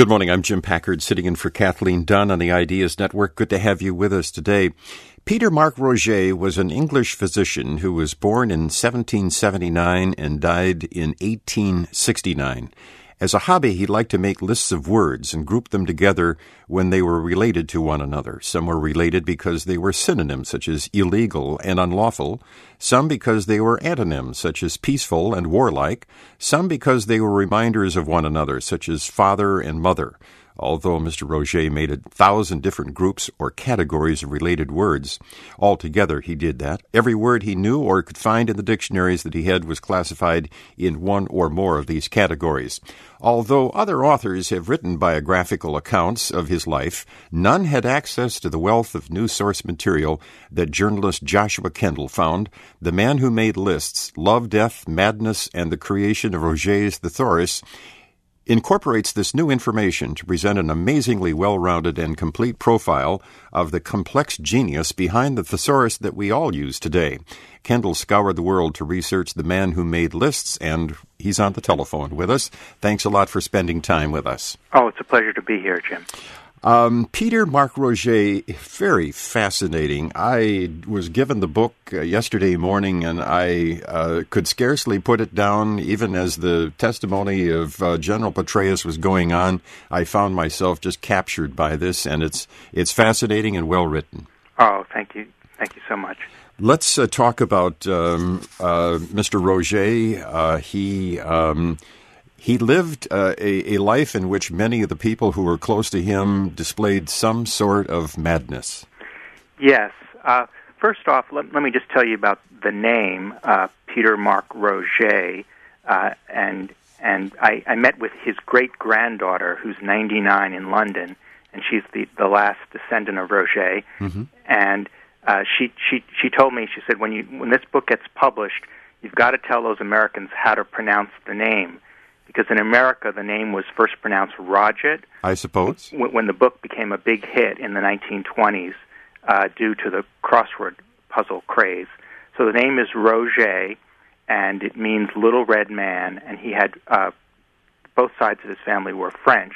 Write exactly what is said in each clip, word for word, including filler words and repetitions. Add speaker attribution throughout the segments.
Speaker 1: Good morning. I'm Jim Packard, sitting in for Kathleen Dunn on the Ideas Network. Good to have you with us today. Peter Mark Roget was an English physician who was born in seventeen seventy-nine and died in eighteen sixty-nine. As a hobby, he liked to make lists of words and group them together when they were related to one another. Some were related because they were synonyms, such as illegal and unlawful. Some because they were antonyms, such as peaceful and warlike. Some because they were reminders of one another, such as father and mother. Although Mister Roget made a thousand different groups or categories of related words. Altogether, he did that. Every word he knew or could find in the dictionaries that he had was classified in one or more of these categories. Although other authors have written biographical accounts of his life, none had access to the wealth of new source material that journalist Joshua Kendall found. The man who made lists, Love, Death, Madness, and the Creation of Roget's Thesaurus, incorporates this new information to present an amazingly well-rounded and complete profile of the complex genius behind the thesaurus that we all use today. Kendall scoured the world to research the man who made lists, and he's on the telephone with us. Thanks a lot for spending time with us.
Speaker 2: Oh, it's a pleasure to be here, Jim.
Speaker 1: Um, Peter Mark Roget, very fascinating. I was given the book uh, yesterday morning, and I uh, could scarcely put it down. Even as the testimony of uh, General Petraeus was going on, I found myself just captured by this, and it's it's fascinating and well written.
Speaker 2: Oh, thank you. Thank you so much.
Speaker 1: Let's uh, talk about um, uh, Mister Roget. Uh, he... Um, He lived uh, a, a life in which many of the people who were close to him displayed some sort of madness.
Speaker 2: Yes. Uh, first off, let, let me just tell you about the name, uh, Peter Mark Roget, uh, and and I, I met with his great-granddaughter, who's ninety-nine, in London, and she's the, the last descendant of Roget. Mm-hmm. And uh, she, she she told me, she said, when you when this book gets published, you've got to tell those Americans how to pronounce the name. Because in America, the name was first pronounced Roget.
Speaker 1: I suppose.
Speaker 2: When the book became a big hit in the nineteen twenties uh, due to the crossword puzzle craze. So the name is Roget, and it means little red man, and he had, uh, both sides of his family were French.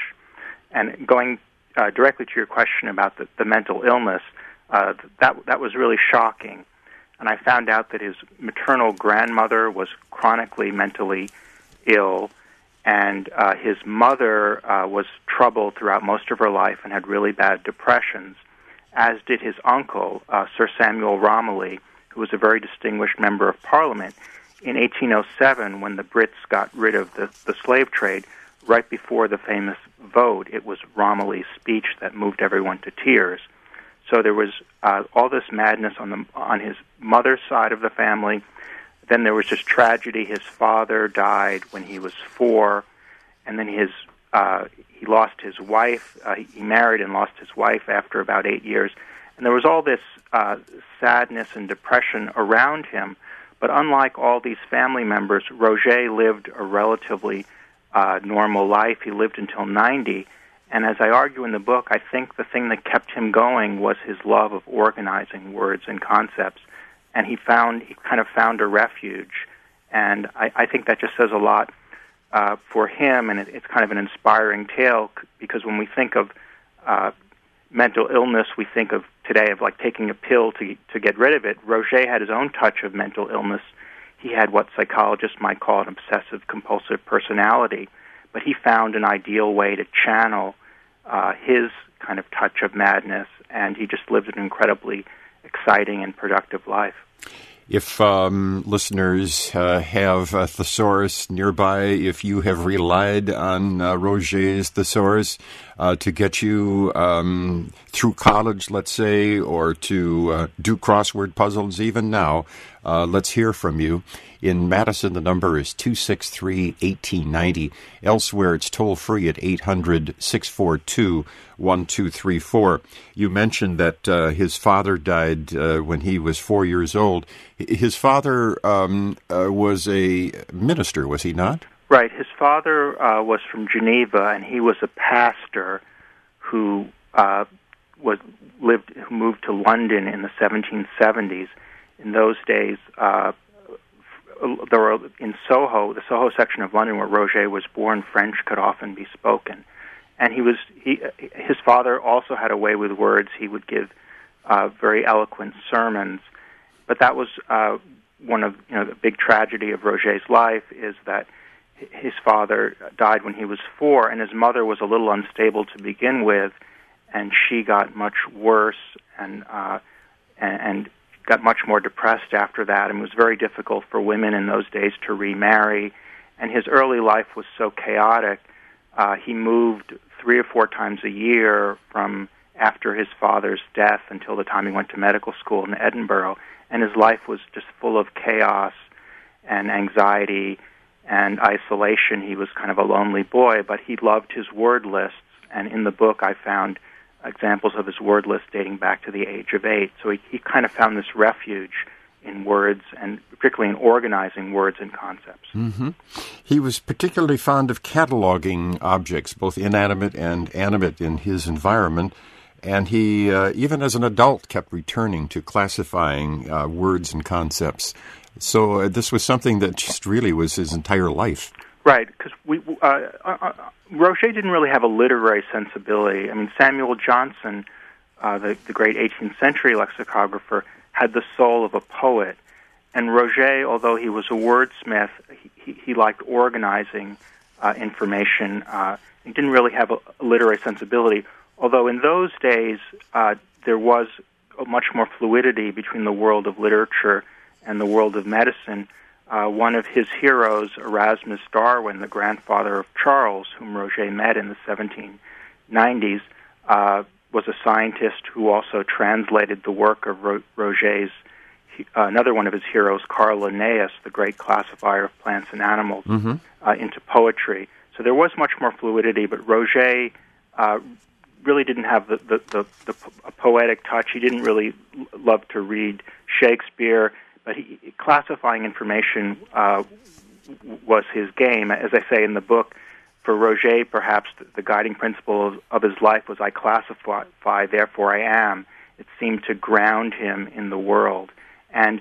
Speaker 2: And going uh, directly to your question about the, the mental illness, uh, that that was really shocking. And I found out that his maternal grandmother was chronically mentally ill, and uh, his mother uh, was troubled throughout most of her life and had really bad depressions, as did his uncle, uh, Sir Samuel Romilly, who was a very distinguished member of Parliament. In eighteen oh seven, when the Brits got rid of the, the slave trade, right before the famous vote, it was Romilly's speech that moved everyone to tears. So there was uh, all this madness on the on his mother's side of the family. Then there was just tragedy. His father died when he was four, and then his uh, he lost his wife. Uh, he married and lost his wife after about eight years. And there was all this uh, sadness and depression around him. But unlike all these family members, Roget lived a relatively uh, normal life. He lived until ninety. And as I argue in the book, I think the thing that kept him going was his love of organizing words and concepts. And he found, he kind of found a refuge. And I, I think that just says a lot uh, for him, and it, it's kind of an inspiring tale, because when we think of uh, mental illness, we think of today of like taking a pill to to get rid of it. Roget had his own touch of mental illness. He had what psychologists might call an obsessive-compulsive personality, but he found an ideal way to channel uh, his kind of touch of madness, and he just lived an incredibly exciting and productive life.
Speaker 1: If um, listeners uh, have a thesaurus nearby, if you have relied on uh, Roget's thesaurus uh, to get you um, through college, let's say, or to uh, do crossword puzzles even now, uh, let's hear from you. In Madison, the number is two six three, one eight nine zero. Elsewhere, it's toll-free at eight hundred, six four two, one two three four. You mentioned that uh, his father died uh, when he was four years old. His father um, uh, was a minister, was he not?
Speaker 2: Right. His father uh, was from Geneva, and he was a pastor who uh, was lived, who moved to London in the seventeen seventies. In those days, uh, there were in Soho, the Soho section of London where Roget was born, French could often be spoken. And he was he his father also had a way with words. He would give uh, very eloquent sermons, but that was uh, one of you know the big tragedy of Roget's life is that his father died when he was four, and his mother was a little unstable to begin with, and she got much worse and uh, and, and got much more depressed after that, and it was very difficult for women in those days to remarry. And his early life was so chaotic. Uh, he moved three or four times a year from after his father's death until the time he went to medical school in Edinburgh, and his life was just full of chaos and anxiety and isolation. He was kind of a lonely boy, but he loved his word lists, and in the book I found examples of his word list dating back to the age of eight. So he, he kind of found this refuge in words, and particularly in organizing words and concepts.
Speaker 1: Mm-hmm. He was particularly fond of cataloging objects, both inanimate and animate, in his environment, and he, uh, even as an adult, kept returning to classifying uh, words and concepts. So uh, this was something that just really was his entire life.
Speaker 2: Right, because we uh, uh, Roget didn't really have a literary sensibility. I mean, Samuel Johnson, uh, the, the great eighteenth century lexicographer, had the soul of a poet. And Roget, although he was a wordsmith, he, he, he liked organizing uh, information. Uh, he didn't really have a, a literary sensibility, although in those days uh, there was a much more fluidity between the world of literature and the world of medicine. Uh, one of his heroes, Erasmus Darwin, the grandfather of Charles, whom Roget met in the seventeen nineties, uh, was a scientist who also translated the work of Ro- Roget's, uh, another one of his heroes, Carl Linnaeus, the great classifier of plants and animals, mm-hmm. uh, into poetry. So there was much more fluidity, but Roget uh, really didn't have the, the, the, the a poetic touch. He didn't really love to read Shakespeare, but he, classifying information uh, was his game. As I say in the book, for Roget, perhaps the, the guiding principle of, of his life was, I classify, therefore I am. It seemed to ground him in the world. And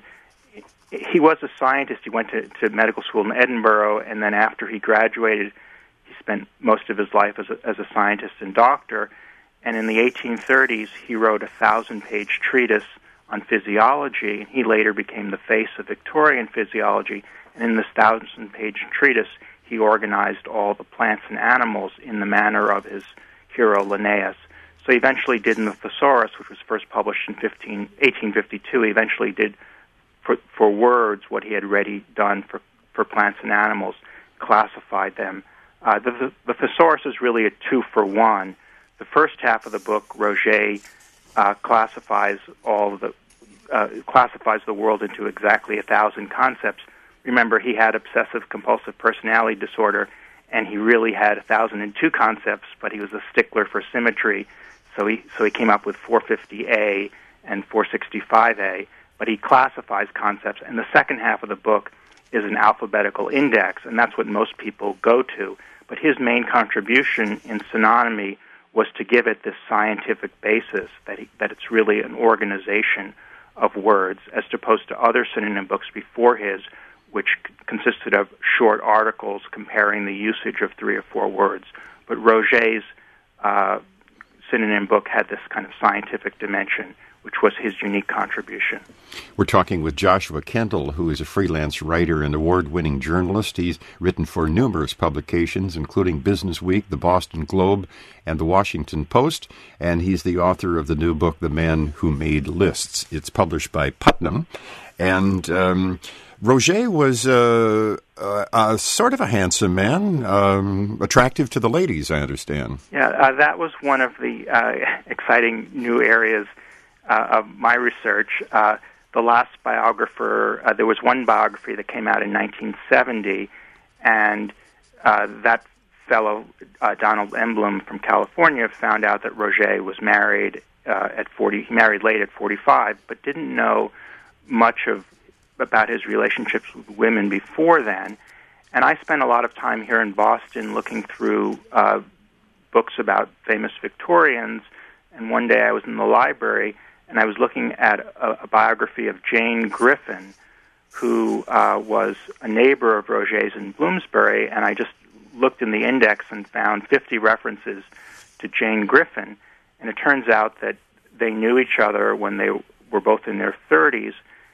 Speaker 2: he was a scientist. He went to, to medical school in Edinburgh, and then after he graduated, he spent most of his life as a, as a scientist and doctor. And in the eighteen thirties, he wrote a thousand-page treatise on physiology. He later became the face of Victorian physiology. And in this thousand-page treatise, he organized all the plants and animals in the manner of his hero Linnaeus. So he eventually did in the Thesaurus, which was first published in eighteen fifty-two, he eventually did for, for words what he had already done for, for plants and animals, classified them. Uh, the, the, the Thesaurus is really a two-for-one. The first half of the book, Roget uh, classifies all the uh, classifies the world into exactly a thousand concepts. Remember, he had obsessive-compulsive personality disorder, and he really had one thousand two concepts, but he was a stickler for symmetry, so he so he came up with four fifty A and four sixty-five A, but he classifies concepts, and the second half of the book is an alphabetical index, and that's what most people go to. But his main contribution in synonymy was to give it this scientific basis, that he, that it's really an organization of words, as opposed to other synonym books before his, which c- consisted of short articles comparing the usage of three or four words. But Roget's uh, synonym book had this kind of scientific dimension, which was his unique contribution.
Speaker 1: We're talking with Joshua Kendall, who is a freelance writer and award-winning journalist. He's written for numerous publications, including Business Week, the Boston Globe, and the Washington Post, and he's the author of the new book, The Man Who Made Lists. It's published by Putnam, and um, Roget was uh, uh, uh, sort of a handsome man, um, attractive to the ladies, I understand.
Speaker 2: Yeah, uh, that was one of the uh, exciting new areas Uh, of my research. Uh, the last biographer, uh, there was one biography that came out in nineteen seventy, and uh, that fellow, uh, Donald Emblem from California, found out that Roget was married uh, at forty. He married late at forty-five, but didn't know much of about his relationships with women before then. And I spent a lot of time here in Boston looking through uh, books about famous Victorians, and one day I was in the library, and I was looking at a, a biography of Jane Griffin, who uh, was a neighbor of Roget's in Bloomsbury, and I just looked in the index and found fifty references to Jane Griffin, and it turns out that they knew each other when they were both in their thirties,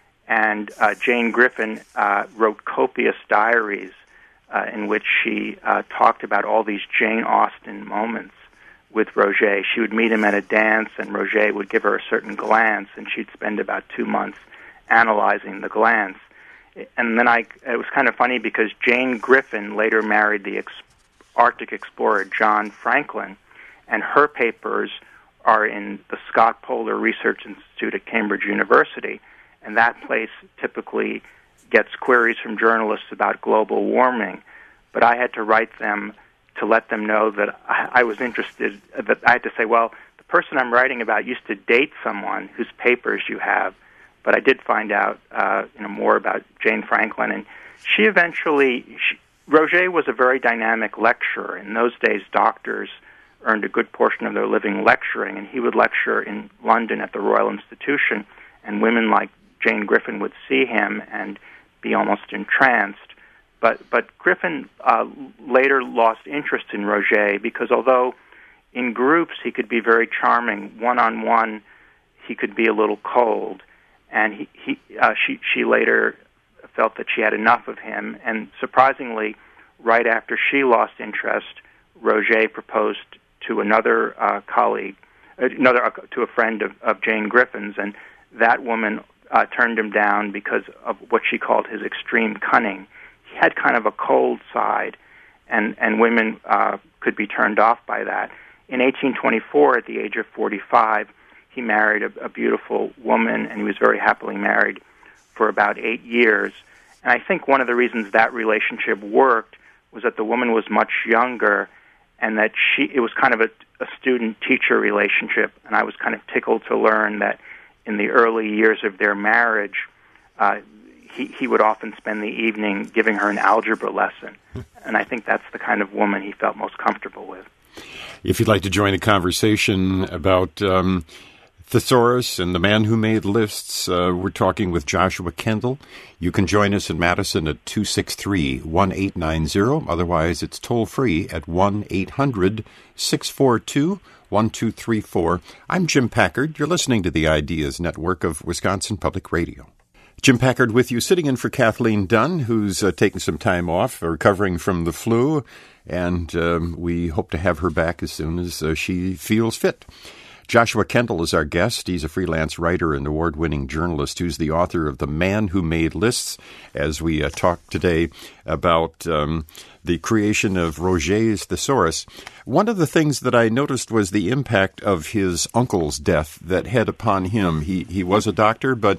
Speaker 2: and uh, Jane Griffin uh, wrote copious diaries uh, in which she uh, talked about all these Jane Austen moments with Roget. She would meet him at a dance, and Roget would give her a certain glance, and she'd spend about two months analyzing the glance. And then I, it was kind of funny because Jane Griffin later married the ex- Arctic explorer John Franklin, and her papers are in the Scott Polar Research Institute at Cambridge University, and that place typically gets queries from journalists about global warming. But I had to write them to let them know that I, I was interested, that I had to say, well, the person I'm writing about used to date someone whose papers you have. But I did find out uh, you know, more about Jane Franklin, and she eventually, she, Roget was a very dynamic lecturer. In those days, doctors earned a good portion of their living lecturing, and he would lecture in London at the Royal Institution, and women like Jane Griffin would see him and be almost entranced. But but Griffin uh, later lost interest in Roget because although in groups he could be very charming, one-on-one he could be a little cold. And he, he uh, she she later felt that she had enough of him. And surprisingly, right after she lost interest, Roget proposed to another uh, colleague, another uh, to a friend of, of Jane Griffin's, and that woman uh, turned him down because of what she called his extreme cunning. He had kind of a cold side, and and women uh, could be turned off by that. In eighteen twenty-four, at the age of forty-five, he married a, a beautiful woman, and he was very happily married for about eight years. And I think one of the reasons that relationship worked was that the woman was much younger, and that she it was kind of a, a student-teacher relationship. And I was kind of tickled to learn that in the early years of their marriage, uh, he, he would often spend the evening giving her an algebra lesson. And I think that's the kind of woman he felt most comfortable with.
Speaker 1: If you'd like to join a conversation about Um Thesaurus and the Man Who Made Lists, uh, we're talking with Joshua Kendall. You can join us in Madison at two six three, one eight nine zero. Otherwise, it's toll-free at one eight hundred, six four two, one two three four. I'm Jim Packard. You're listening to the Ideas Network of Wisconsin Public Radio. Jim Packard with you, sitting in for Kathleen Dunn, who's uh, taking some time off, recovering from the flu, and um, we hope to have her back as soon as uh, she feels fit. Joshua Kendall is our guest. He's a freelance writer and award-winning journalist who's the author of The Man Who Made Lists, as we uh, talk today about um, the creation of Roget's Thesaurus. One of the things that I noticed was the impact of his uncle's death that had upon him. He he was a doctor, but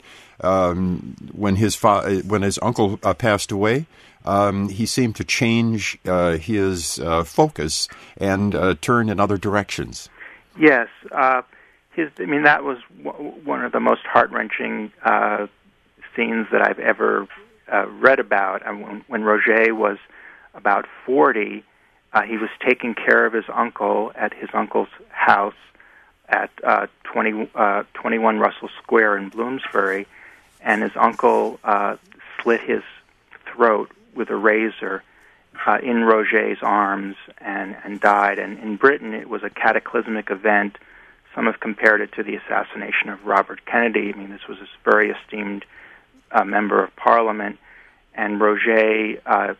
Speaker 1: um, when his fa- when his uncle uh, passed away, um, he seemed to change uh, his uh, focus and uh, turn in other directions.
Speaker 2: Yes, uh, his. I mean, that was w- one of the most heart-wrenching uh, scenes that I've ever uh, read about. And when, when Roget was about forty, uh, he was taking care of his uncle at his uncle's house at uh, twenty, uh, twenty-one Russell Square in Bloomsbury, and his uncle uh, slit his throat with a razor Uh, in Roget's arms and, and died. And in Britain, it was a cataclysmic event. Some have compared it to the assassination of Robert Kennedy. I mean, this was a very esteemed uh, member of Parliament, and Roget uh,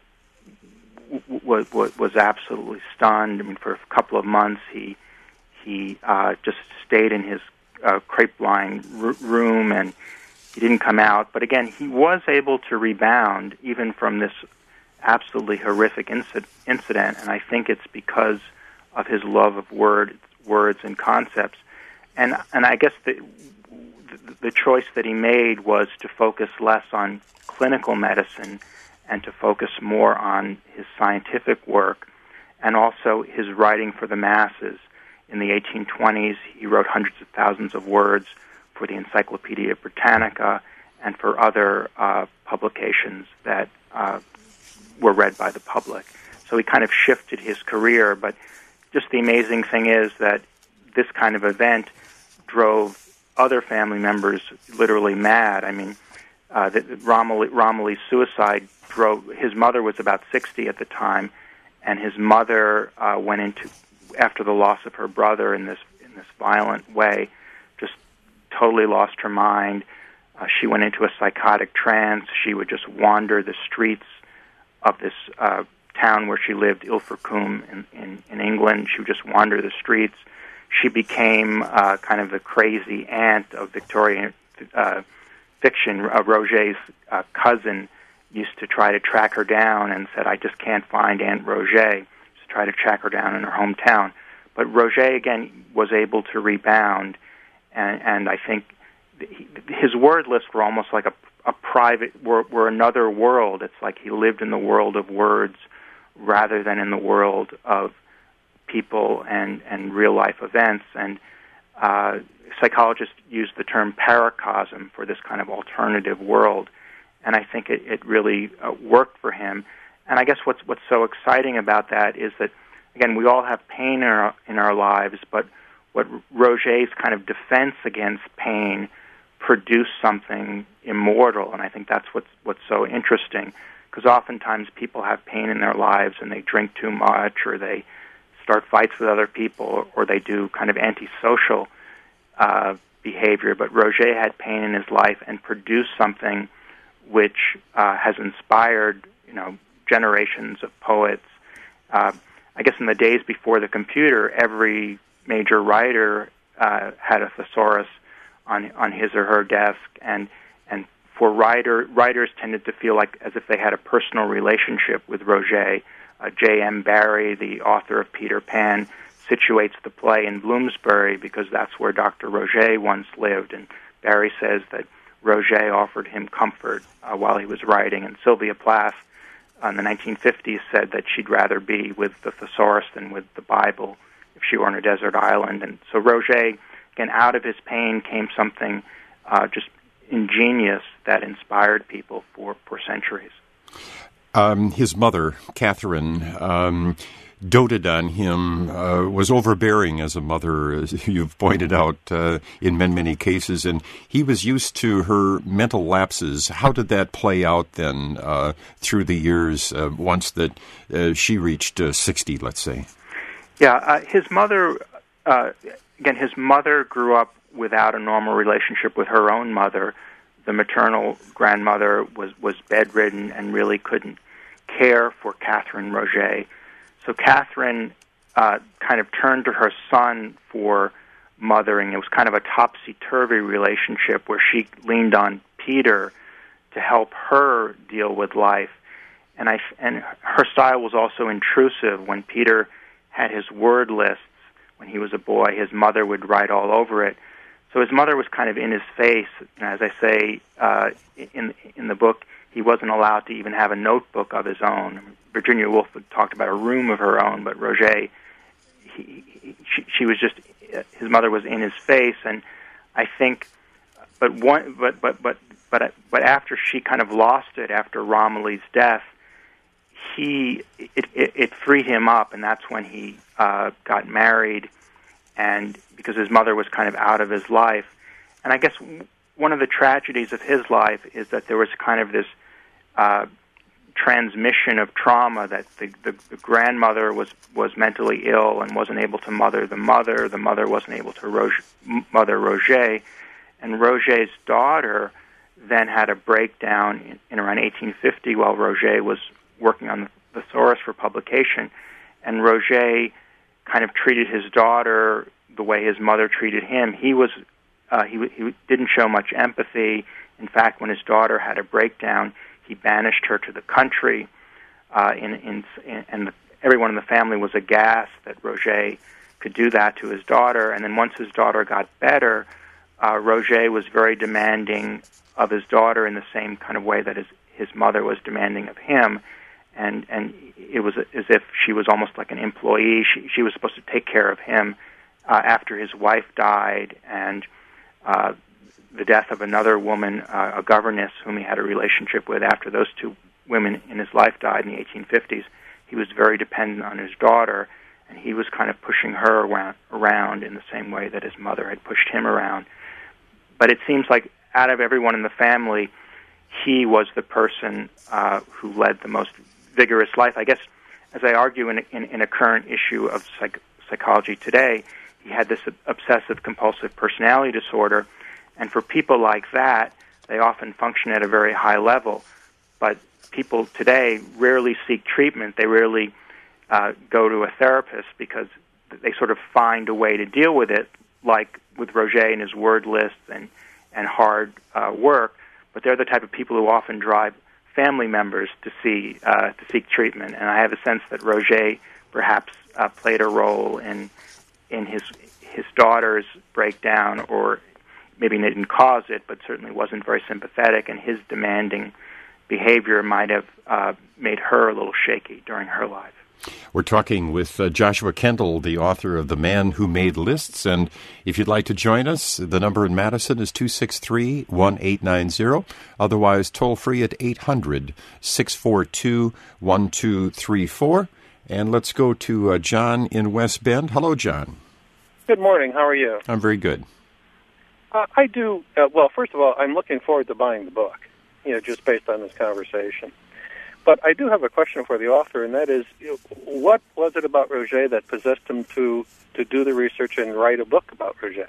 Speaker 2: w- w- was absolutely stunned. I mean, for a couple of months, he he uh, just stayed in his uh, crepe-lined r- room, and he didn't come out. But again, he was able to rebound even from this absolutely horrific inci- incident, and I think it's because of his love of word, words and concepts. And and I guess the, the the choice that he made was to focus less on clinical medicine and to focus more on his scientific work, and also his writing for the masses. In the eighteen twenties, he wrote hundreds of thousands of words for the Encyclopedia Britannica and for other uh, publications that uh, were read by the public. So he kind of shifted his career, but just the amazing thing is that this kind of event drove other family members literally mad. I mean, uh, the, Romilly, Romilly's suicide drove, his mother was about sixty at the time, and his mother uh, went into, after the loss of her brother in this in this violent way, just totally lost her mind. Uh, she went into a psychotic trance. She would just wander the streets of this uh, town where she lived, Ilfracombe in, in, in England. She would just wander the streets. She became uh, kind of the crazy aunt of Victorian uh, fiction. Uh, Roget's uh, cousin used to try to track her down and said, I just can't find Aunt Roget, to try to track her down in her hometown. But Roget, again, was able to rebound, and, and I think his word lists were almost like a, a private, were, were another world. It's like he lived in the world of words rather than in the world of people and, and real-life events. And uh, psychologists use the term paracosm for this kind of alternative world, and I think it, it really uh, worked for him. And I guess what's what's so exciting about that is that, again, we all have pain in our, in our lives, but what Roget's kind of defense against pain produced something immortal, and I think that's what's what's so interesting, because oftentimes people have pain in their lives and they drink too much, or they start fights with other people, or they do kind of antisocial uh, behavior. But Roget had pain in his life and produced something which uh, has inspired, you know, generations of poets. Uh, I guess in the days before the computer, every major writer uh, had a thesaurus on on his or her desk, and and for writer writers tended to feel like as if they had a personal relationship with Roget. Uh, J M Barrie, the author of Peter Pan, situates the play in Bloomsbury because that's where Doctor Roget once lived, and Barrie says that Roget offered him comfort uh, while he was writing, and Sylvia Plath uh, in the nineteen fifties said that she'd rather be with the thesaurus than with the Bible if she were on a desert island. And so Roget, again, out of his pain came something uh, just ingenious that inspired people for, for centuries.
Speaker 1: Um, his mother, Catherine, um, doted on him, uh, was overbearing as a mother, as you've pointed out, uh, in many, many cases, and he was used to her mental lapses. How did that play out then uh, through the years uh, once that uh, she reached uh, sixty, let's say?
Speaker 2: Yeah, uh, his mother, uh, again, his mother grew up without a normal relationship with her own mother. The maternal grandmother was, was bedridden and really couldn't care for Catherine Roget. So Catherine uh, kind of turned to her son for mothering. It was kind of a topsy-turvy relationship where she leaned on Peter to help her deal with life. And I and her style was also intrusive. When Peter had his word lists when he was a boy, his mother would write all over it. So his mother was kind of in his face. And as I say uh, in in the book, he wasn't allowed to even have a notebook of his own. Virginia Woolf talked about a room of her own, but Roget, he, he, she, she was just, his mother was in his face. And I think, but one, but but but but but after she kind of lost it after Romilly's death, he it, it, it freed him up, and that's when he uh, got married. And because his mother was kind of out of his life. And I guess one of the tragedies of his life is that there was kind of this uh, transmission of trauma, that the, the, the grandmother was, was mentally ill and wasn't able to mother the mother. The mother wasn't able to Roge, mother Roget. And Roget's daughter then had a breakdown in, in around eighteen fifty while Roget was working on the thesaurus for publication. And Roget kind of treated his daughter the way his mother treated him. He was uh, he he didn't show much empathy. In fact, when his daughter had a breakdown, he banished her to the country. Uh, in, in, in and the, everyone in the family was aghast that Roget could do that to his daughter. And then once his daughter got better, uh, Roget was very demanding of his daughter in the same kind of way that his his mother was demanding of him. And and it was as if she was almost like an employee. She she was supposed to take care of him uh, after his wife died, and uh, the death of another woman, uh, a governess whom he had a relationship with. After those two women in his life died in the eighteen fifties, he was very dependent on his daughter, and he was kind of pushing her around, around in the same way that his mother had pushed him around. But it seems like out of everyone in the family, he was the person uh, who led the most vigorous life. I guess as I argue in, in, in a current issue of psych, Psychology Today, he had this obsessive-compulsive personality disorder, and for people like that, they often function at a very high level. But people today rarely seek treatment. They rarely uh, go to a therapist because they sort of find a way to deal with it, like with Roger and his word lists and, and hard uh, work. But they're the type of people who often drive family members to see uh, to seek treatment. And I have a sense that Roger perhaps uh, played a role in in his his daughter's breakdown, or maybe they didn't cause it, but certainly wasn't very sympathetic, and his demanding behavior might have uh, made her a little shaky during her life.
Speaker 1: We're talking with uh, Joshua Kendall, the author of The Man Who Made Lists, and if you'd like to join us, the number in Madison is two six three, one eight nine zero, otherwise toll-free at eight hundred, six four two, one two three four. And let's go to uh, John in West Bend. Hello, John.
Speaker 3: Good morning. How are you?
Speaker 1: I'm very good.
Speaker 3: Uh, I do, uh, well, first of all, I'm looking forward to buying the book, you know, just based on this conversation. But I do have a question for the author, and that is, you know, what was it about Roger that possessed him to, to do the research and write a book about Roger?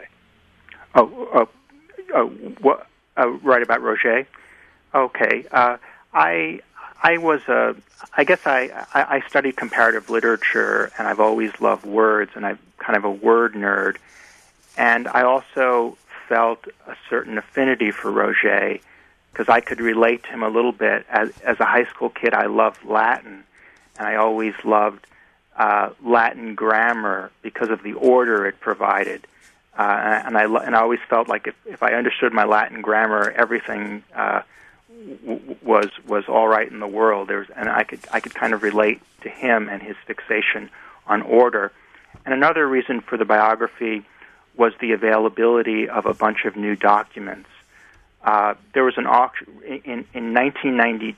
Speaker 2: Oh, uh, uh, what, uh, write about Roger? Okay. Uh, I I was a, I guess I, I, I studied comparative literature, and I've always loved words, and I'm kind of a word nerd. And I also felt a certain affinity for Roger, because I could relate to him a little bit. As, as a high school kid, I loved Latin, and I always loved uh, Latin grammar because of the order it provided. Uh, and I and I always felt like if, if I understood my Latin grammar, everything uh, w- was was all right in the world. There was, and I could I could kind of relate to him and his fixation on order. And another reason for the biography was the availability of a bunch of new documents. Uh, there was an auction in, in nineteen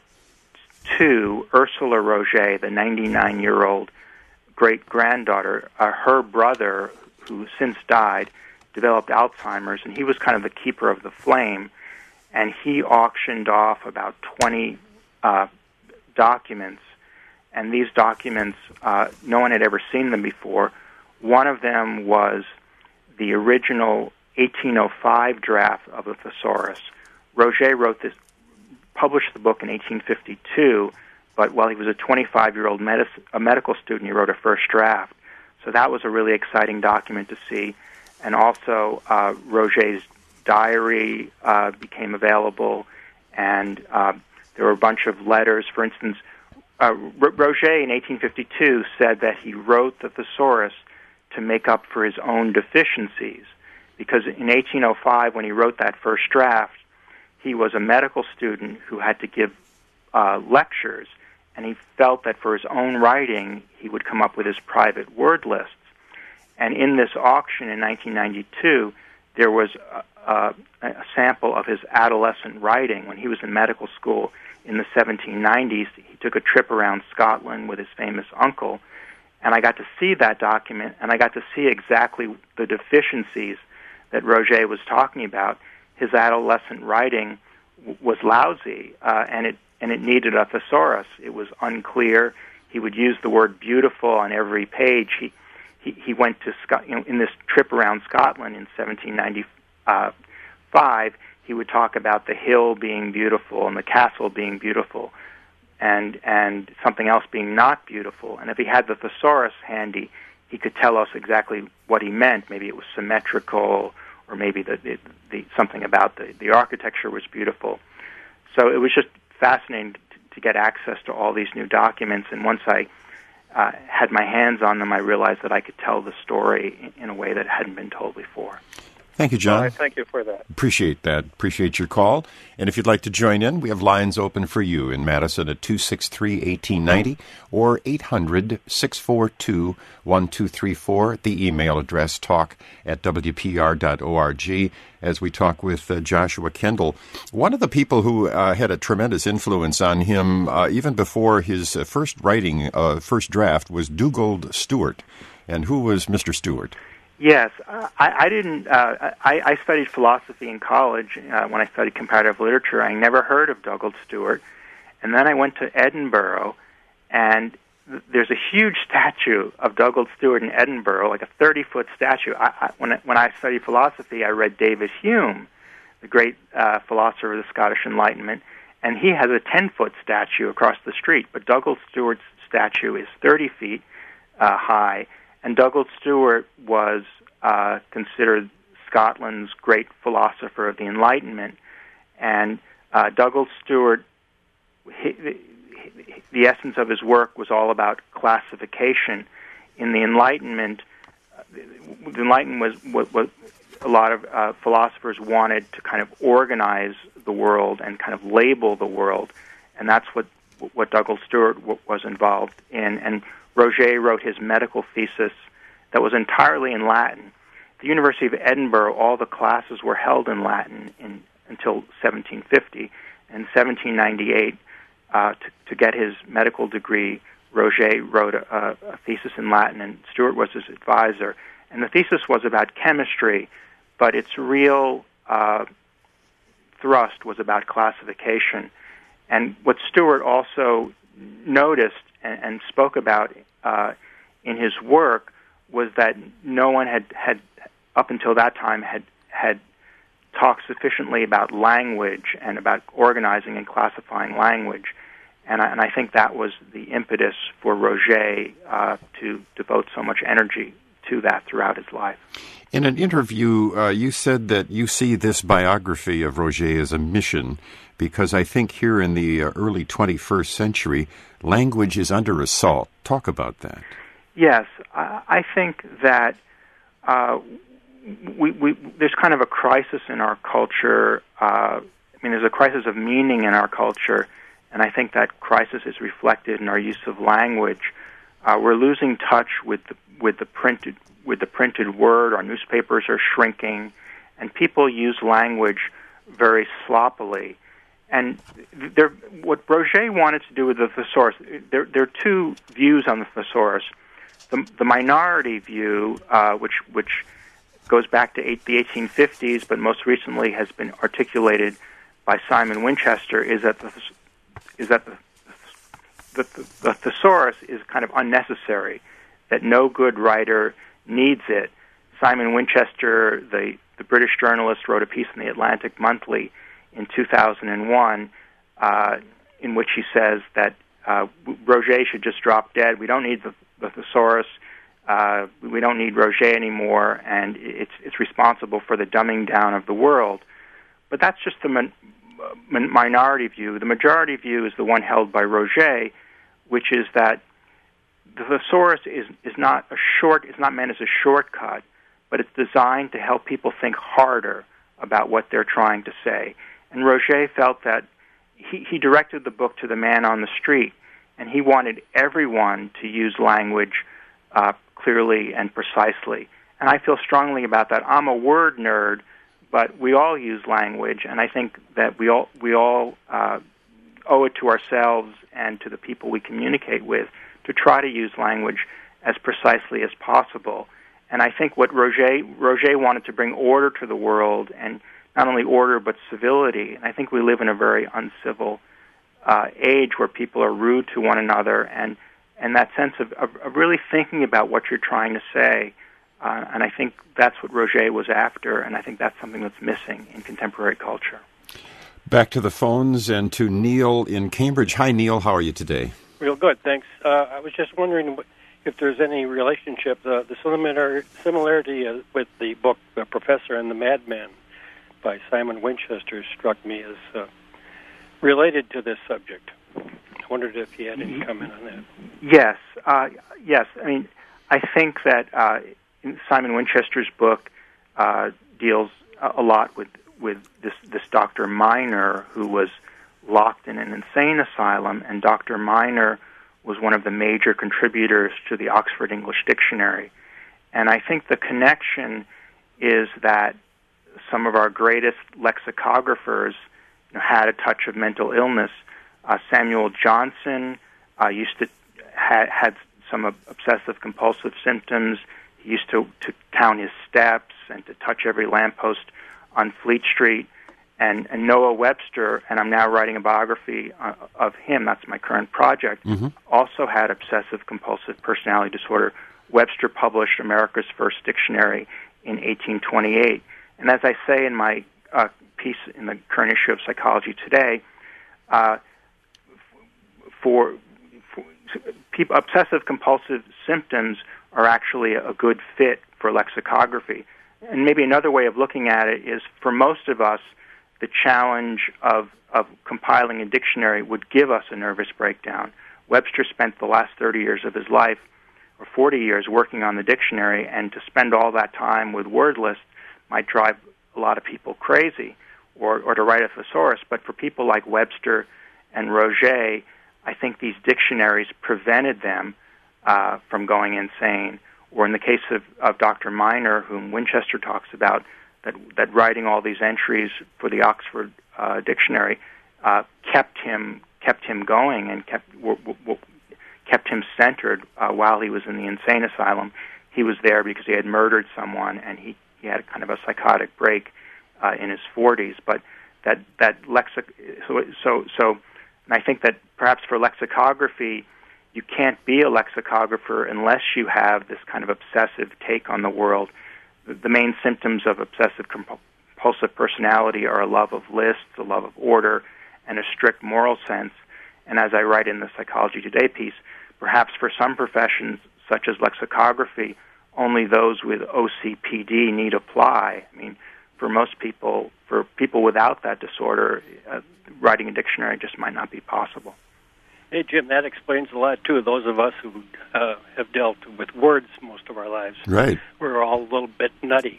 Speaker 2: ninety-two. Ursula Roger, the ninety-nine-year-old great-granddaughter, uh, her brother, who since died, developed Alzheimer's, and he was kind of the keeper of the flame. And he auctioned off about twenty uh, documents, and these documents, uh, no one had ever seen them before. One of them was the original eighteen oh five draft of a thesaurus. Roger wrote this, published the book in eighteen fifty-two, but while he was a twenty-five-year-old medic- a medical student, he wrote a first draft. So that was a really exciting document to see. And also, uh, Roger's diary uh, became available, and uh, there were a bunch of letters. For instance, uh, R- Roger in eighteen fifty-two said that he wrote the thesaurus to make up for his own deficiencies, because in eighteen oh five, when he wrote that first draft, he was a medical student who had to give uh, lectures, and he felt that for his own writing, he would come up with his private word lists. And in this auction in nineteen ninety-two, there was a, a, a sample of his adolescent writing. When he was in medical school in the seventeen nineties, he took a trip around Scotland with his famous uncle, and I got to see that document, and I got to see exactly the deficiencies that Roger was talking about. His adolescent writing w- was lousy, uh, and it and it needed a thesaurus. It was unclear. He would use the word beautiful on every page. He he, he went to Scot- you know, in this trip around Scotland in seventeen ninety-five. He would talk about the hill being beautiful and the castle being beautiful, and and something else being not beautiful. And if he had the thesaurus handy, he could tell us exactly what he meant. Maybe it was symmetrical, or maybe the, the, the something about the, the architecture was beautiful. So it was just fascinating to, to get access to all these new documents. And once I uh, had my hands on them, I realized that I could tell the story in, in a way that hadn't been told before.
Speaker 1: Thank you, John.
Speaker 3: Well, thank you for that.
Speaker 1: Appreciate that. Appreciate your call. And if you'd like to join in, we have lines open for you in Madison at two six three, one eight nine zero or eight hundred, six four two, one two three four. The email address, talk at w p r dot org, as we talk with uh, Joshua Kendall. One of the people who uh, had a tremendous influence on him, uh, even before his uh, first writing, uh, first draft, was Dugald Stewart. And who was Mister Stewart?
Speaker 2: Yes, uh, I, I didn't. Uh, I, I studied philosophy in college. Uh, when I studied comparative literature, I never heard of Dugald Stewart, and then I went to Edinburgh, and th- there's a huge statue of Douglas Stewart in Edinburgh, like a thirty-foot statue. I, I, when, I, when I studied philosophy, I read David Hume, the great uh, philosopher of the Scottish Enlightenment, and he has a ten-foot statue across the street. But Douglas Stewart's statue is thirty feet uh, high, and Douglas Stewart was uh, considered Scotland's great philosopher of the Enlightenment. And uh, Douglas Stewart, he, he, the essence of his work was all about classification. In the Enlightenment, uh, the Enlightenment was what, what a lot of uh, philosophers wanted to kind of organize the world and kind of label the world, and that's what what Douglas Stewart w- was involved in. And Roget wrote his medical thesis that was entirely in Latin. At the University of Edinburgh, all the classes were held in Latin in, until seventeen fifty. In seventeen ninety-eight, uh, to, to get his medical degree, Roget wrote a, a thesis in Latin, and Stewart was his advisor. And the thesis was about chemistry, but its real uh, thrust was about classification. And what Stewart also noticed and, and spoke about uh, in his work was that no one had, had up until that time had had talked sufficiently about language and about organizing and classifying language. And I, and I think that was the impetus for Roget uh, to devote so much energy to that throughout his life.
Speaker 1: In an interview, uh, you said that you see this biography of Roget as a mission because I think here in the uh, early twenty-first century, language is under assault. Talk about that.
Speaker 2: Yes, I, I think that uh, we, we, there's kind of a crisis in our culture. Uh, I mean, there's a crisis of meaning in our culture, and I think that crisis is reflected in our use of language. Uh, we're losing touch with the, with the printed with the printed word. Our newspapers are shrinking, and people use language very sloppily. And there, what Roget wanted to do with the thesaurus, there, there are two views on the thesaurus. The, the minority view, uh, which which goes back to eight, the eighteen fifties, but most recently has been articulated by Simon Winchester, is that the is that the the, the, the thesaurus is kind of unnecessary, that no good writer needs it. Simon Winchester, the, the British journalist, wrote a piece in the Atlantic Monthly in two thousand one uh, in which he says that uh, Roget should just drop dead. We don't need the, the thesaurus. Uh, we don't need Roget anymore, and it's it's responsible for the dumbing down of the world. But that's just the min- min- minority view. The majority view is the one held by Roget, which is that the thesaurus is, is not a short, it's not meant as a shortcut, but it's designed to help people think harder about what they're trying to say. And Roget felt that he, he directed the book to the man on the street, and he wanted everyone to use language uh, clearly and precisely. And I feel strongly about that. I'm a word nerd, but we all use language, and I think that we all we all uh, owe it to ourselves and to the people we communicate with to try to use language as precisely as possible. And I think what Roget, Roget wanted to bring order to the world, and not only order but civility. And I think we live in a very uncivil uh, age where people are rude to one another, and, and that sense of, of, of really thinking about what you're trying to say. Uh, and I think that's what Roget was after, and I think that's something that's missing in contemporary culture.
Speaker 1: Back to the phones and to Neil in Cambridge. Hi, Neil. How are you today?
Speaker 4: Real good, thanks. Uh, I was just wondering if there's any relationship, uh, the similar, similarity uh, with the book The Professor and the Madman by Simon Winchester struck me as uh, related to this subject. I wondered if you had any comment on that.
Speaker 2: Yes, uh, yes. I mean, I think that uh, Simon Winchester's book uh, deals a lot with, with this, this Doctor Miner who was locked in an insane asylum, and Doctor Miner was one of the major contributors to the Oxford English Dictionary. And I think the connection is that some of our greatest lexicographers you know, had a touch of mental illness. Uh, Samuel Johnson uh, used to ha- had some obsessive-compulsive symptoms. He used to, to count his steps and to touch every lamppost on Fleet Street. And, and Noah Webster, and I'm now writing a biography uh, of him, that's my current project, mm-hmm. also had obsessive-compulsive personality disorder. Webster published America's first dictionary in eighteen twenty-eight. And as I say in my uh, piece in the current issue of Psychology Today, uh, for, for people, obsessive-compulsive symptoms are actually a good fit for lexicography. And maybe another way of looking at it is, for most of us, the challenge of, of compiling a dictionary would give us a nervous breakdown. Webster spent the last thirty years of his life, or forty years, working on the dictionary, and to spend all that time with word lists might drive a lot of people crazy, or, or to write a thesaurus. But for people like Webster and Roget, I think these dictionaries prevented them uh, from going insane. Or in the case of, of Doctor Miner, whom Winchester talks about, that, that writing all these entries for the Oxford uh, Dictionary uh, kept him kept him going and kept w- w- kept him centered uh, while he was in the insane asylum. He was there because he had murdered someone, and he, he had kind of a psychotic break uh, in his forties. But that that lexic so so so, and I think that perhaps for lexicography, you can't be a lexicographer unless you have this kind of obsessive take on the world. The main symptoms of obsessive-compulsive personality are a love of lists, a love of order, and a strict moral sense. And as I write in the Psychology Today piece, perhaps for some professions, such as lexicography, only those with O C P D need apply. I mean, for most people, for people without that disorder, uh, writing a dictionary just might not be possible.
Speaker 4: Hey, Jim, that explains a lot, too. Those of us who uh, have dealt with words most of our lives,
Speaker 1: right.
Speaker 4: We're all a little bit nutty.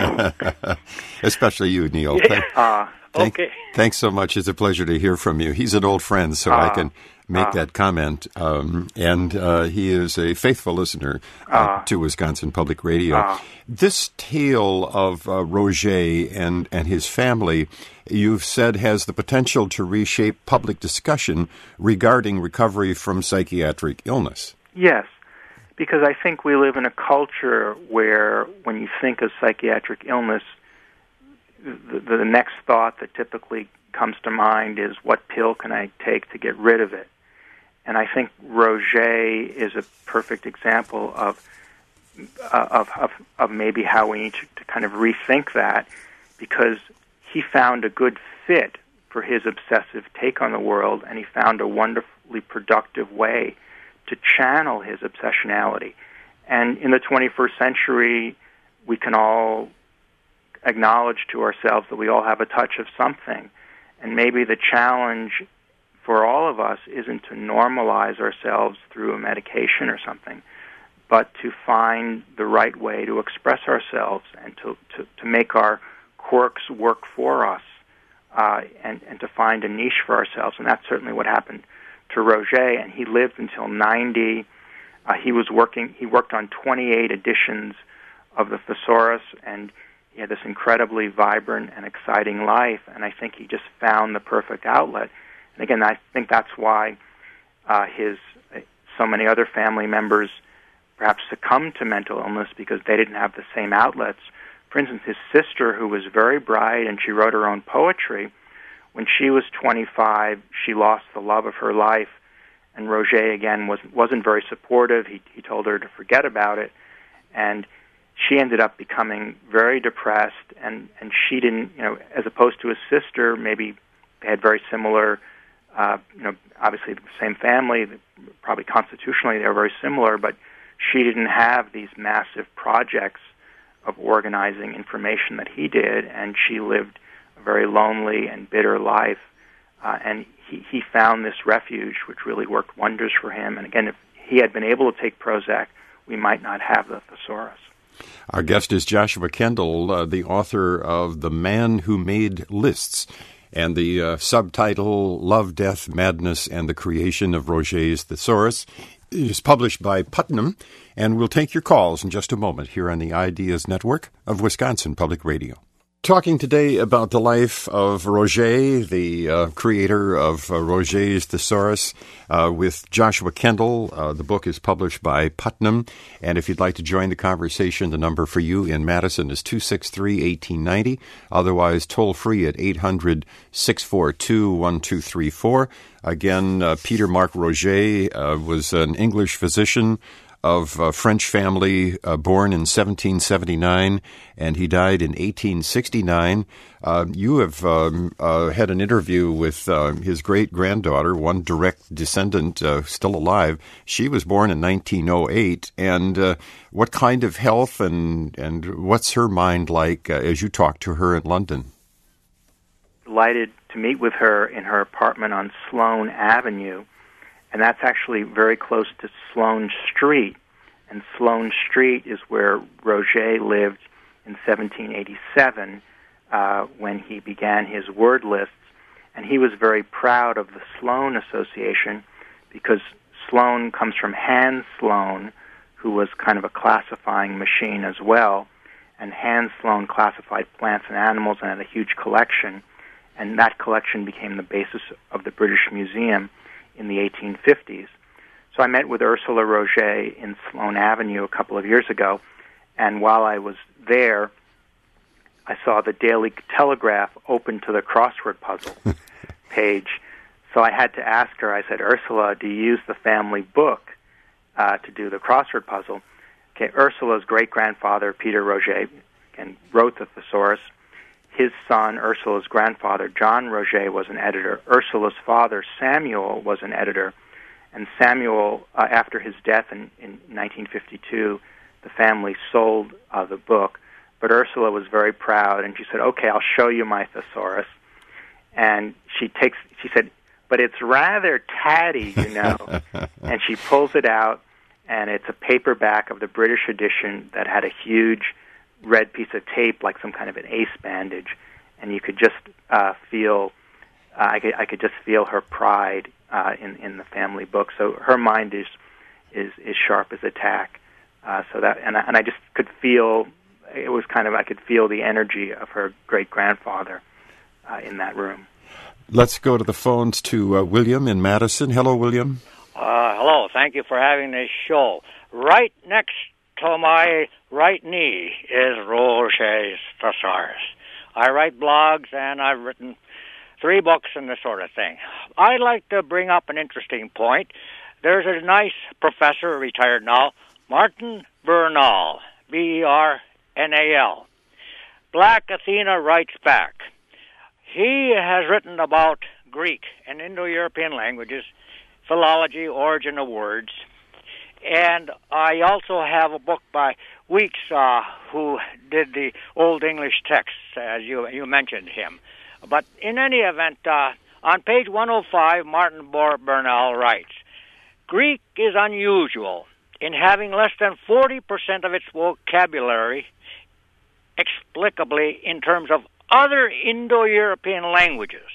Speaker 1: Especially you, Neil.
Speaker 4: Yeah. Thank, uh,
Speaker 1: thank,
Speaker 4: okay.
Speaker 1: Thanks so much. It's a pleasure to hear from you. He's an old friend, so uh, I can make uh, that comment. Um, and uh, he is a faithful listener uh, uh, to Wisconsin Public Radio. Uh, this tale of uh, Roget and, and his family, you've said, has the potential to reshape public discussion regarding recovery from psychiatric illness.
Speaker 2: Yes, because I think we live in a culture where when you think of psychiatric illness, the, the next thought that typically comes to mind is, what pill can I take to get rid of it? And I think Roget is a perfect example of uh, of, of of maybe how we need to, to kind of rethink that, because he found a good fit for his obsessive take on the world, and he found a wonderfully productive way to channel his obsessionality. And in the twenty-first century, we can all acknowledge to ourselves that we all have a touch of something. And maybe the challenge for all of us isn't to normalize ourselves through a medication or something, but to find the right way to express ourselves and to, to, to make our quirks work for us, uh, and, and to find a niche for ourselves. And that's certainly what happened to Roget, and he lived until ninety. Uh, he was working. He worked on twenty-eight editions of the Thesaurus, and he had this incredibly vibrant and exciting life, and I think he just found the perfect outlet. And again, I think that's why uh, his uh, so many other family members perhaps succumbed to mental illness, because they didn't have the same outlets. For instance, his sister, who was very bright and she wrote her own poetry, when she was twenty-five, she lost the love of her life, and Roget, again, was, wasn't very supportive. He, he told her to forget about it, and she ended up becoming very depressed, and, and she didn't, you know, as opposed to his sister, maybe they had very similar, uh, you know, obviously the same family, probably constitutionally they were very similar, but she didn't have these massive projects of organizing information that he did, and she lived a very lonely and bitter life, uh, and he, he found this refuge which really worked wonders for him. And again, if he had been able to take Prozac, we might not have the Thesaurus.
Speaker 1: Our guest is Joshua Kendall, uh, the author of The Man Who Made Lists, and the uh, subtitle, Love, Death, Madness, and the Creation of Roget's Thesaurus. It is published by Putnam, and we'll take your calls in just a moment here on the Ideas Network of Wisconsin Public Radio. Talking today about the life of Roget, the uh, creator of uh, Roget's Thesaurus, uh, with Joshua Kendall. Uh, the book is published by Putnam. And if you'd like to join the conversation, the number for you in Madison is two six three, one eight nine zero. Otherwise, toll free at eight hundred, six four two, one two three four. Again, uh, Peter Mark Roget uh, was an English physician of a French family, uh, born in seventeen seventy-nine, and he died in eighteen sixty-nine. Uh, you have um, uh, had an interview with uh, his great-granddaughter, one direct descendant uh, still alive. She was born in nineteen oh eight. And uh, what kind of health and, and what's her mind like uh, as you talk to her in London?
Speaker 2: Delighted to meet with her in her apartment on Sloane Avenue. And that's actually very close to Sloane Street. And Sloane Street is where Roget lived in seventeen eighty-seven uh, when he began his word lists. And he was very proud of the Sloane Association because Sloane comes from Hans Sloane, who was kind of a classifying machine as well. And Hans Sloane classified plants and animals and had a huge collection. And that collection became the basis of the British Museum in the eighteen fifties. So I met with Ursula Roget in Sloane Avenue a couple of years ago, and while I was there, I saw the Daily Telegraph open to the crossword puzzle page. So I had to ask her, I said, Ursula, do you use the family book uh, to do the crossword puzzle? Okay, Ursula's great-grandfather, Peter Roget, and wrote the Thesaurus. His son, Ursula's grandfather, John Roget, was an editor. Ursula's father, Samuel, was an editor. And Samuel, uh, after his death in, in nineteen fifty-two, the family sold uh, the book. But Ursula was very proud, and she said, okay, I'll show you my Thesaurus. And she takes, she said, but it's rather tatty, you know. And she pulls it out, and it's a paperback of the British edition that had a huge red piece of tape, like some kind of an ace bandage, and you could just uh, feel, uh, I could I could just feel her pride uh, in in the family book. So her mind is is is sharp as a tack. Uh, so that and I, and I just could feel it was kind of I could feel the energy of her great grandfather uh, in that room.
Speaker 1: Let's go to the phones to uh, William in Madison. Hello, William.
Speaker 5: Uh, hello. Thank you for having this show. Right next to my right knee is Roget's Thesaurus. I write blogs, and I've written three books and this sort of thing. I'd like to bring up an interesting point. There's a nice professor, retired now, Martin Bernal, B E R N A L. Black Athena writes back. He has written about Greek and Indo-European languages, philology, origin of words. And I also have a book by Weeks, uh, who did the Old English texts, as you you mentioned him. But in any event, uh, on page one oh five, Martin Bernal writes, Greek is unusual in having less than forty percent of its vocabulary explicably in terms of other Indo-European languages.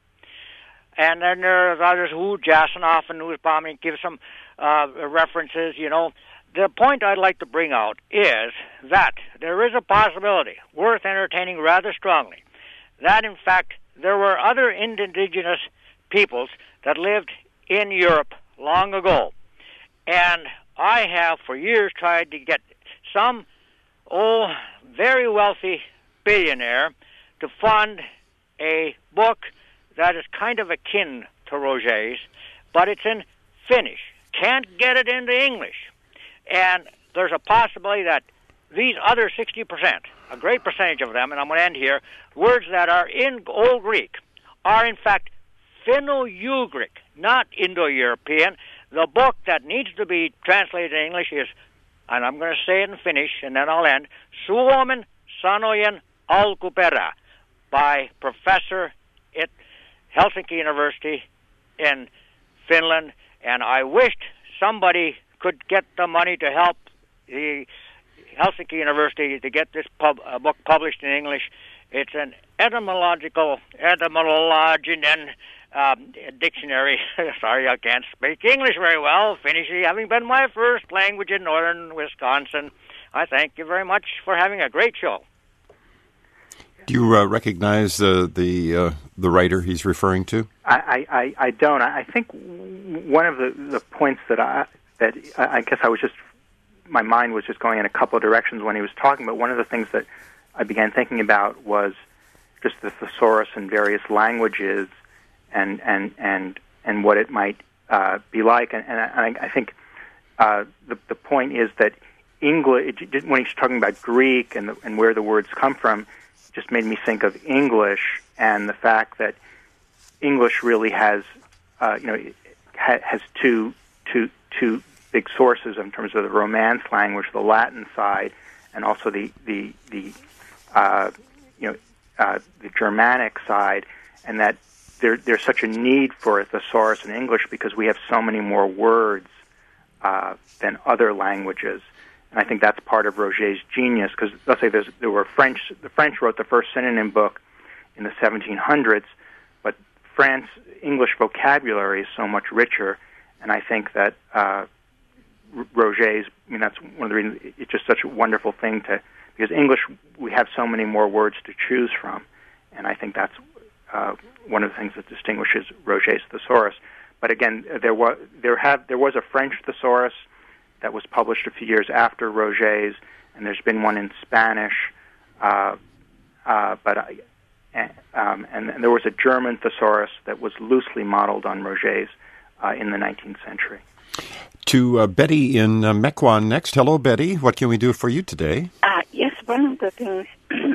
Speaker 5: And then there's others who, Jasanoff and Nussbaum, give some uh, references, you know. The point I'd like to bring out is that there is a possibility, worth entertaining rather strongly, that in fact there were other indigenous peoples that lived in Europe long ago. And I have for years tried to get some, oh, very wealthy billionaire to fund a book that is kind of akin to Roget's, but it's in Finnish. Can't get it into English. And there's a possibility that these other sixty percent, a great percentage of them, and I'm going to end here, words that are in Old Greek are in fact Finno-Ugric, not Indo-European. The book that needs to be translated in English is, and I'm going to say it in Finnish, and then I'll end, Suomen sanojen alkuperä by Professor at Helsinki University in Finland. And I wished somebody could get the money to help the Helsinki University to get this pub, uh, book published in English. It's an etymological, etymologian um, dictionary. Sorry, I can't speak English very well. Finnish having been my first language in northern Wisconsin. I thank you very much for having a great show.
Speaker 1: Do you uh, recognize uh, the uh, the writer he's referring to?
Speaker 2: I, I, I don't. I think one of the, the points that I that I guess I was just my mind was just going in a couple of directions when he was talking. But one of the things that I began thinking about was just the thesaurus in various languages and and and and what it might uh, be like. And, and I, I think uh, the the point is that English, when he's talking about Greek and the, and where the words come from, just made me think of English and the fact that English really has, uh, you know, ha- has two, two, two big sources in terms of the Romance language, the Latin side, and also the the the uh, you know uh, the Germanic side, and that there there's such a need for a thesaurus in English because we have so many more words uh, than other languages. And I think that's part of Roget's genius, because let's say there's, there were French. The French wrote the first synonym book in the seventeen hundreds, but France English vocabulary is so much richer, and I think that uh, Roget's. I mean, that's one of the reasons it's just such a wonderful thing to because English we have so many more words to choose from, and I think that's uh, one of the things that distinguishes Roget's thesaurus. But again, there was there have there was a French thesaurus that was published a few years after Roget's, and there's been one in Spanish, uh, uh, but I, um, and, and there was a German thesaurus that was loosely modeled on Roget's uh, in the nineteenth century.
Speaker 1: To uh, Betty in uh, Mequon next. Hello, Betty. What can we do for you today?
Speaker 6: Uh, yes, one of the things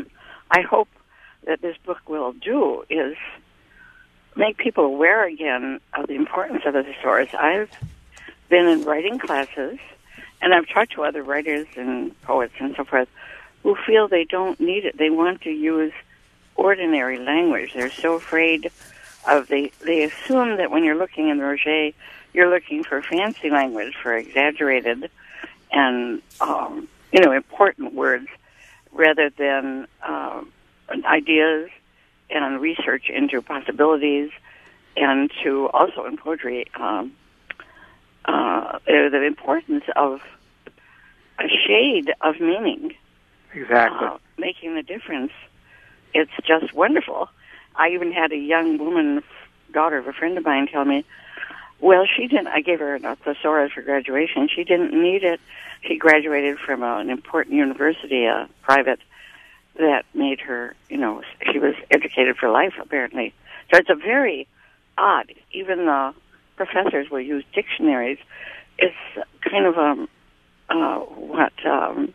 Speaker 6: I hope that this book will do is make people aware again of the importance of the thesaurus. I've been in writing classes, and I've talked to other writers and poets and so forth who feel they don't need it. They want to use ordinary language. They're so afraid of the. They assume that when you're looking in Roget, you're looking for fancy language, for exaggerated and um, you know important words, rather than uh, ideas and research into possibilities, and to also in poetry. Um, Uh, the importance of a shade of meaning.
Speaker 2: Exactly.
Speaker 6: Uh, making the difference. It's just wonderful. I even had a young woman, daughter of a friend of mine, tell me, well, she didn't, I gave her a thesaurus for graduation. She didn't need it. She graduated from a, an important university, a private, that made her, you know, she was educated for life, apparently. So it's a very odd, even the professors will use dictionaries. It's kind of a uh, what um,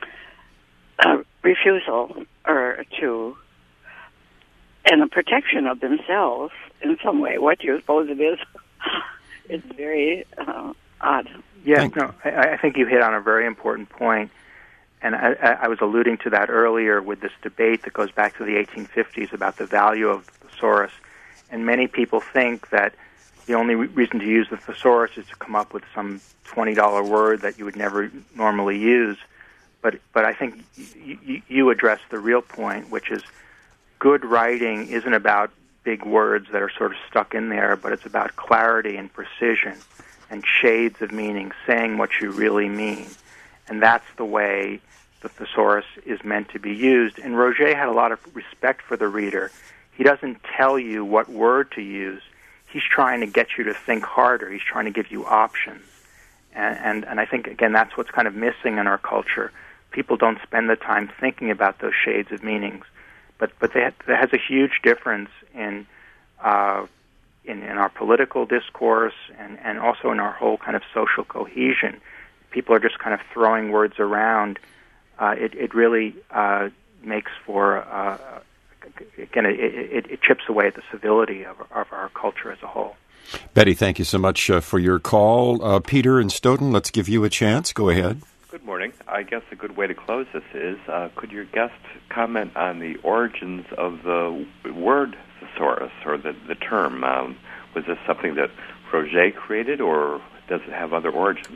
Speaker 6: a refusal or to and a protection of themselves in some way. What do you suppose it is? It's very uh, odd.
Speaker 2: Yes, no, I, I think you hit on a very important point, and I, I was alluding to that earlier with this debate that goes back to the eighteen fifties about the value of the thesaurus, and many people think that the only re- reason to use the thesaurus is to come up with some twenty dollar word that you would never normally use. But but I think y- y- you address the real point, which is good writing isn't about big words that are sort of stuck in there, but it's about clarity and precision and shades of meaning, saying what you really mean. And that's the way the thesaurus is meant to be used. And Roget had a lot of respect for the reader. He doesn't tell you what word to use. He's trying to get you to think harder. He's trying to give you options. And, and, and I think, again, that's what's kind of missing in our culture. People don't spend the time thinking about those shades of meanings. But but that has a huge difference in, uh, in in our political discourse and, and also in our whole kind of social cohesion. People are just kind of throwing words around. Uh, it, it really uh, makes for... Uh, Again, it, it, it chips away at the civility of, of our culture as a whole.
Speaker 1: Betty, thank you so much uh, for your call. Uh, Peter in Stoughton, let's give you a chance. Go ahead.
Speaker 7: Good morning. I guess a good way to close this is, uh, could your guest comment on the origins of the word thesaurus, or the, the term? Um, was this something that Roget created, or does it have other origins?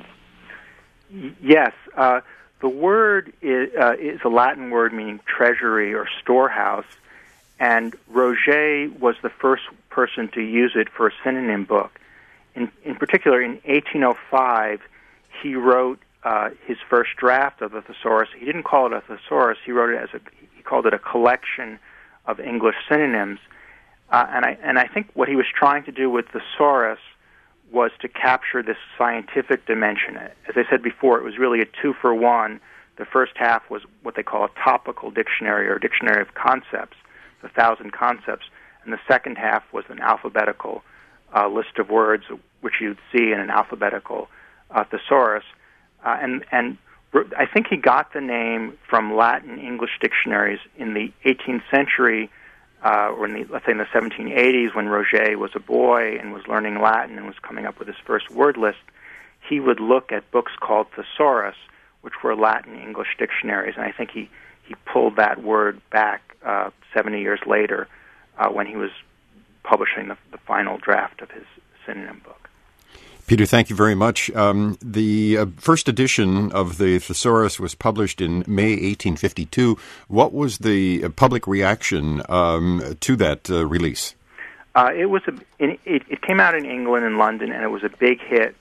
Speaker 2: Yes. Uh, the word is, uh, is a Latin word meaning treasury or storehouse, and Roget was the first person to use it for a synonym book. In, in particular, in eighteen oh five, he wrote uh, his first draft of the thesaurus, he didn't call it a thesaurus. He wrote it as a he called it a collection of English synonyms. Uh, and I and I think what he was trying to do with thesaurus was to capture this scientific dimension. As I said before, it was really a two for one. The first half was what they call a topical dictionary or dictionary of concepts, a thousand concepts, and the second half was an alphabetical uh, list of words, which you'd see in an alphabetical uh, thesaurus. Uh, and and I think he got the name from Latin English dictionaries in the eighteenth century, uh, or in the, let's say in the seventeen eighties, when Roget was a boy and was learning Latin and was coming up with his first word list. He would look at books called thesaurus, which were Latin English dictionaries, and I think he, he pulled that word back uh, seventy years later uh, when he was publishing the, the final draft of his synonym book.
Speaker 1: Peter, thank you very much. Um, the uh, first edition of the Thesaurus was published in May eighteen fifty-two. What was the uh, public reaction um, to that uh, release?
Speaker 2: Uh, it was a, it, it came out in England and London, and it was a big hit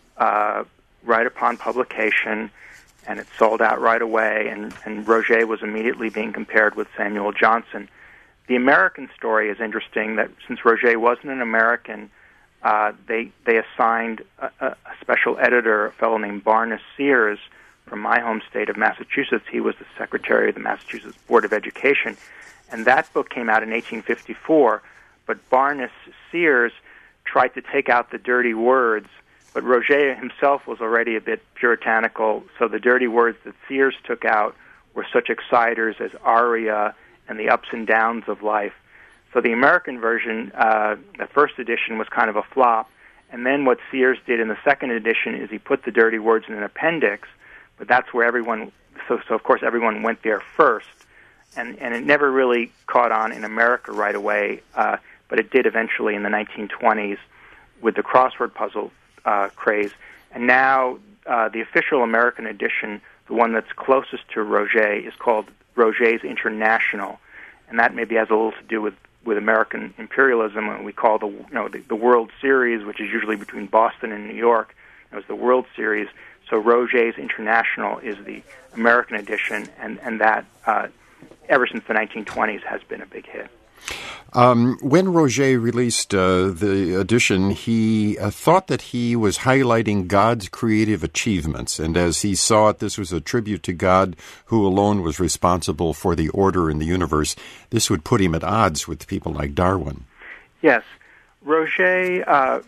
Speaker 2: uh, right upon publication, and it sold out right away, and, and Roget was immediately being compared with Samuel Johnson. The American story is interesting, that since Roget wasn't an American, Uh, they they assigned a, a special editor, a fellow named Barnes Sears, from my home state of Massachusetts. He was the secretary of the Massachusetts Board of Education, and that book came out in eighteen fifty-four. But Barnes Sears tried to take out the dirty words, but Roget himself was already a bit puritanical, so the dirty words that Sears took out were such exciters as aria and the ups and downs of life. So the American version, uh, the first edition, was kind of a flop. And then what Sears did in the second edition is he put the dirty words in an appendix, but that's where everyone, so, so of course everyone went there first. And, and it never really caught on in America right away, uh, but it did eventually in the nineteen twenties with the crossword puzzle uh, craze. And now uh, the official American edition, the one that's closest to Roget, is called Roget's International. And that maybe has a little to do with with American imperialism, and we call the you know the, the World Series, which is usually between Boston and New York, it was the World Series. So Roget's International is the American edition, and and that uh, ever since the nineteen twenties has been a big hit.
Speaker 1: Um, when Roget released uh, the edition, he uh, thought that he was highlighting God's creative achievements, and as he saw it, this was a tribute to God, who alone was responsible for the order in the universe. This would put him at odds with people like Darwin.
Speaker 2: Yes. Roget, uh,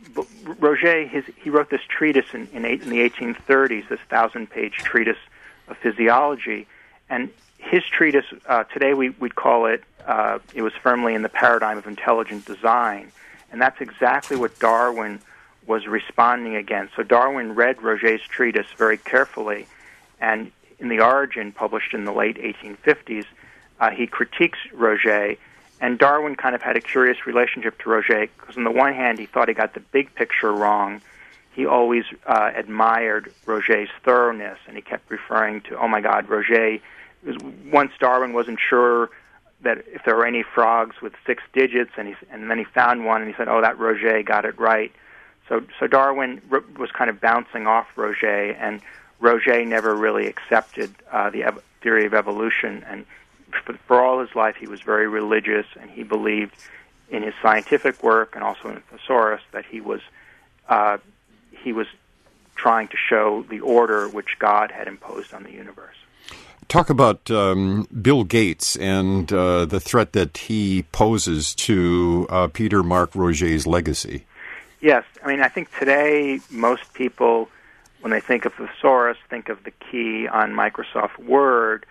Speaker 2: Roget his, he wrote this treatise in, in, eight, in the eighteen thirties, this thousand-page treatise of physiology, and his treatise, uh, today we, we'd call it, uh, it was firmly in the paradigm of intelligent design. And that's exactly what Darwin was responding against. So Darwin read Roget's treatise very carefully, and in The Origin, published in the late eighteen fifties, uh, he critiques Roget, and Darwin kind of had a curious relationship to Roget, because on the one hand, he thought he got the big picture wrong. He always uh, admired Roget's thoroughness, and he kept referring to, oh my God, Roget. Once Darwin wasn't sure that if there were any frogs with six digits, and he and then he found one, and he said, "Oh, that Roget got it right." So, so Darwin was kind of bouncing off Roget, and Roget never really accepted uh, the ev- theory of evolution. And for, for all his life, he was very religious, and he believed in his scientific work and also in the thesaurus that he was uh, he was trying to show the order which God had imposed on the universe.
Speaker 1: Talk about um, Bill Gates and uh, the threat that he poses to uh, Peter Mark Roget's legacy.
Speaker 2: Yes. I mean, I think today most people, when they think of the thesaurus, think of the key on Microsoft Word.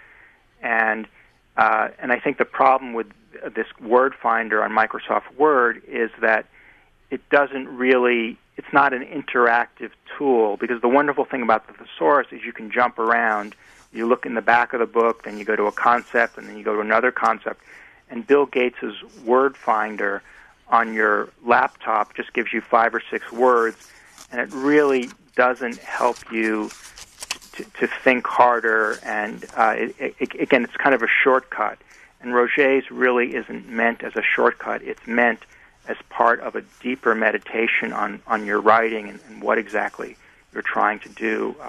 Speaker 2: And uh, and I think the problem with this word finder on Microsoft Word is that it doesn't really, it's not an interactive tool, because the wonderful thing about the thesaurus is you can jump around. You look in the back of the book, then you go to a concept, and then you go to another concept. And Bill Gates' word finder on your laptop just gives you five or six words, and it really doesn't help you to, to think harder. And uh, it, it, again, it's kind of a shortcut. And Roget's really isn't meant as a shortcut. It's meant as part of a deeper meditation on, on your writing and, and what exactly you're trying to do. Uh,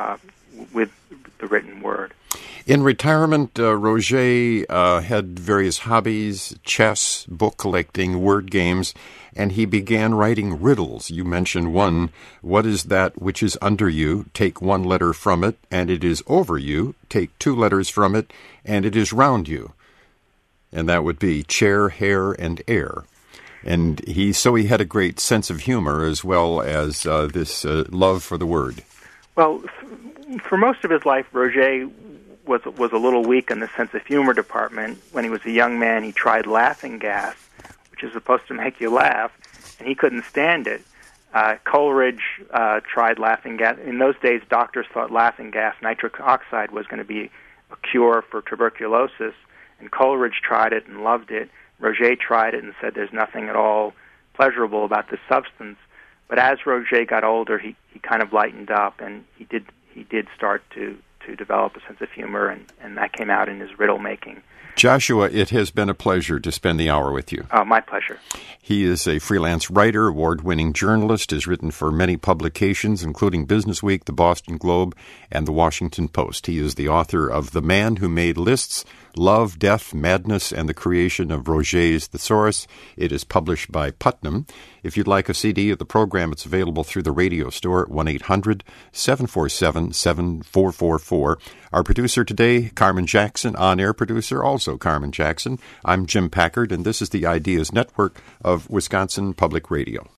Speaker 2: with the written word.
Speaker 1: In retirement, uh, Roget uh, had various hobbies, chess, book collecting, word games, and he began writing riddles. You mentioned one. What is that which is under you? Take one letter from it, and it is over you. Take two letters from it, and it is round you. And that would be chair, hair, and air. And he so he had a great sense of humor as well as uh, this uh, love for the word.
Speaker 2: Well, for most of his life, Roget was was a little weak in the sense of humor department. When he was a young man, he tried laughing gas, which is supposed to make you laugh, and he couldn't stand it. Uh, Coleridge uh, tried laughing gas. In those days, doctors thought laughing gas, nitric oxide, was going to be a cure for tuberculosis, and Coleridge tried it and loved it. Roget tried it and said there's nothing at all pleasurable about this substance. But as Roget got older, he, he kind of lightened up, and he did he did start to, to develop a sense of humor, and, and that came out in his riddle making.
Speaker 1: Joshua, it has been a pleasure to spend the hour with you.
Speaker 2: Uh, my pleasure.
Speaker 1: He is a freelance writer, award-winning journalist, has written for many publications, including Businessweek, the Boston Globe, and the Washington Post. He is the author of The Man Who Made Lists, Love, Death, Madness, and the Creation of Roget's Thesaurus. It is published by Putnam. If you'd like a C D of the program, it's available through the radio store at one eight hundred seven four seven seven four four four. Our producer today, Carmen Jackson, on-air producer, also Carmen Jackson. I'm Jim Packard, and this is the Ideas Network of Wisconsin Public Radio.